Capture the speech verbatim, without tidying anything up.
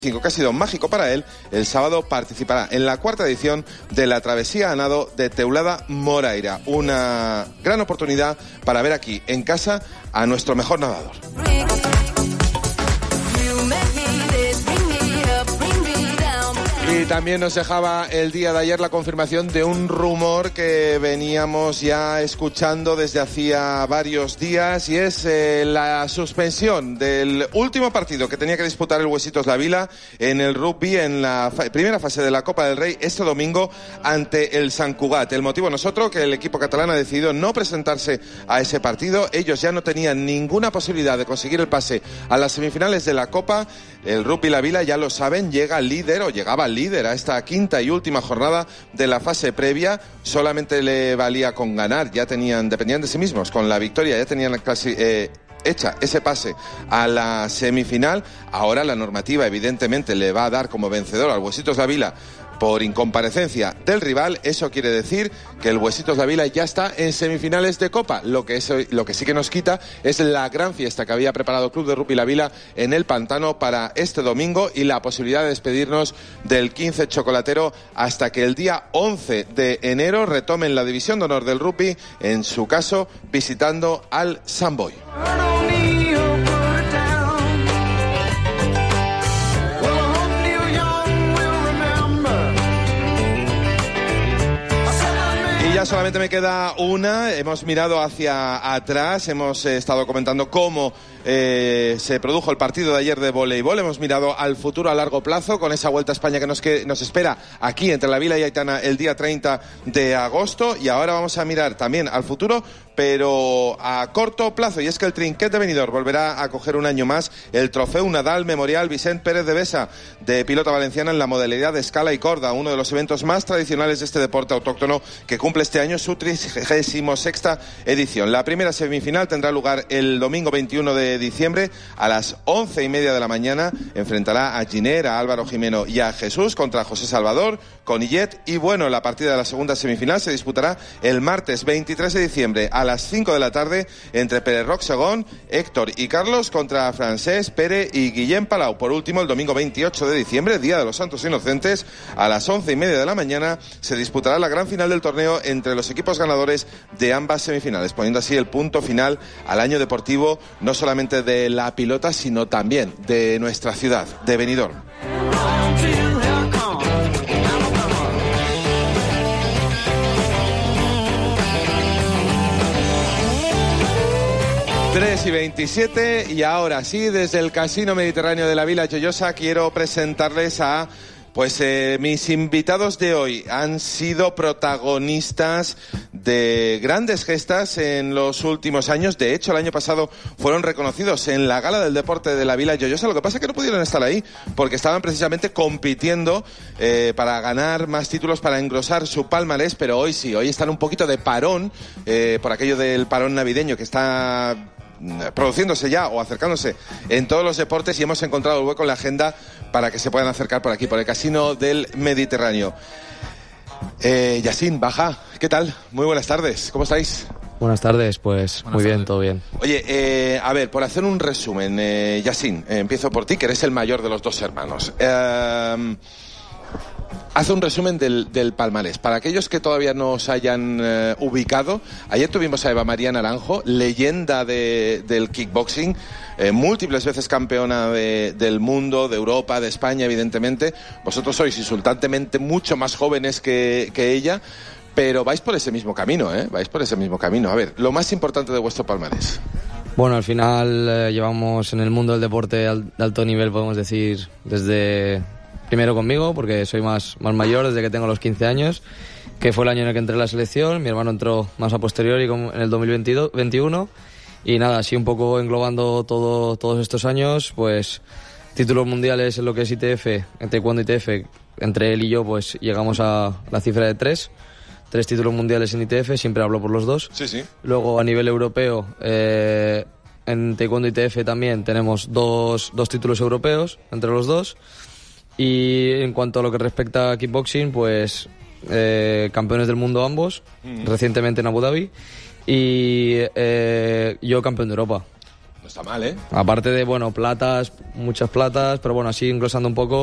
que ha sido mágico para él, el sábado participará en la cuarta edición de la travesía a nado de Teulada Moraira. Una gran oportunidad para ver aquí en casa a nuestro mejor nadador. Y también nos dejaba el día de ayer la confirmación de un rumor que veníamos ya escuchando desde hacía varios días, y es eh, la suspensión del último partido que tenía que disputar el Huesitos La Vila en el rugby en la fa- primera fase de la Copa del Rey este domingo ante el Sant Cugat. El motivo no es otro que el equipo catalán ha decidido no presentarse a ese partido. Ellos ya no tenían ninguna posibilidad de conseguir el pase a las semifinales de la Copa. El Rugby La Vila, ya lo saben, llega líder o llegaba líder a esta quinta y última jornada de la fase previa. Solamente le valía con ganar, ya tenían, dependían de sí mismos, con la victoria ya tenían casi eh, hecha ese pase a la semifinal. Ahora la normativa evidentemente le va a dar como vencedor al Huesitos La Vila por incomparecencia del rival. Eso quiere decir que el Huesitos La Vila ya está en semifinales de Copa. Lo que, es, lo que sí que nos quita es la gran fiesta que había preparado el Club de Rugby La Vila en el Pantano para este domingo y la posibilidad de despedirnos del quince chocolatero hasta que el día once de enero retomen la división de honor del rugby, en su caso visitando al Sant Boi. Y ya solamente me queda una. Hemos mirado hacia atrás, hemos eh, estado comentando cómo eh, se produjo el partido de ayer de voleibol. Hemos mirado al futuro a largo plazo con esa Vuelta a España que nos, que nos espera aquí entre La Vila y Aitana el día treinta de agosto. Y ahora vamos a mirar también al futuro, pero a corto plazo, y es que el Trinquet de Benidorm volverá a coger un año más el Trofeu Nadal Memorial Vicent Pérez de Besa, de pilota valenciana en la modalidad de escala y corda, uno de los eventos más tradicionales de este deporte autóctono que cumple este año su trigésima sexta edición. La primera semifinal tendrá lugar el domingo veintiuno de diciembre a las once y media de la mañana. Enfrentará a Giner, a Álvaro Jimeno y a Jesús contra José Salvador, Conillet, y bueno, la partida de la segunda semifinal se disputará el martes veintitrés de diciembre a las cinco de la tarde entre Pere Roc Segón, Héctor y Carlos contra Francesc, Pere y Guillem Palau. Por último, el domingo veintiocho de diciembre, Día de los Santos Inocentes, a las once y media de la mañana se disputará la gran final del torneo entre los equipos ganadores de ambas semifinales, poniendo así el punto final al año deportivo no solamente de la pilota, sino también de nuestra ciudad, de Benidorm. tres y veintisiete, y ahora sí, desde el Casino Mediterráneo de la Vila Joyosa quiero presentarles a Pues eh, mis invitados de hoy. Han sido protagonistas de grandes gestas en los últimos años. De hecho, el año pasado fueron reconocidos en la Gala del Deporte de la Vila Joyosa. Lo que pasa es que no pudieron estar ahí porque estaban precisamente compitiendo eh, para ganar más títulos, para engrosar su palmarés. Pero hoy sí, hoy están un poquito de parón eh, por aquello del parón navideño que está produciéndose ya o acercándose en todos los deportes, y hemos encontrado el hueco en la agenda para que se puedan acercar por aquí, por el Casino del Mediterráneo. Eh, Yacine, Baja, ¿qué tal? Muy buenas tardes, ¿cómo estáis? Buenas tardes, pues buenas muy tardes. bien, todo bien. Oye, eh, a ver, por hacer un resumen, eh, Yacine, eh, empiezo por ti, que eres el mayor de los dos hermanos. Eh, Haz un resumen del, del palmarés. Para aquellos que todavía no os hayan eh, ubicado, ayer tuvimos a Eva María Naranjo, leyenda de, del kickboxing, eh, múltiples veces campeona de, del mundo, de Europa, de España, evidentemente. Vosotros sois insultantemente mucho más jóvenes que, que ella, pero vais por ese mismo camino, ¿eh? Vais por ese mismo camino. A ver, lo más importante de vuestro palmarés. Bueno, al final eh, llevamos en el mundo del deporte al, de alto nivel, podemos decir, desde... Primero conmigo, porque soy más, más mayor, desde que tengo los quince años, que fue el año en el que entré en la selección. Mi hermano entró más a posteriori en el dos mil veintiuno. Y nada, así un poco englobando todo, todos estos años, pues títulos mundiales en lo que es I T F, en taekwondo I T F, entre él y yo pues llegamos a la cifra de tres. Tres títulos mundiales en I T F, siempre hablo por los dos. Sí, sí. Luego a nivel europeo, eh, en taekwondo I T F también tenemos dos, dos títulos europeos entre los dos. Y en cuanto a lo que respecta a kickboxing, pues eh, campeones del mundo ambos, mm. recientemente en Abu Dhabi, y eh, yo campeón de Europa. No está mal, ¿eh? Aparte de, bueno, platas, muchas platas, pero bueno, así englosando un poco,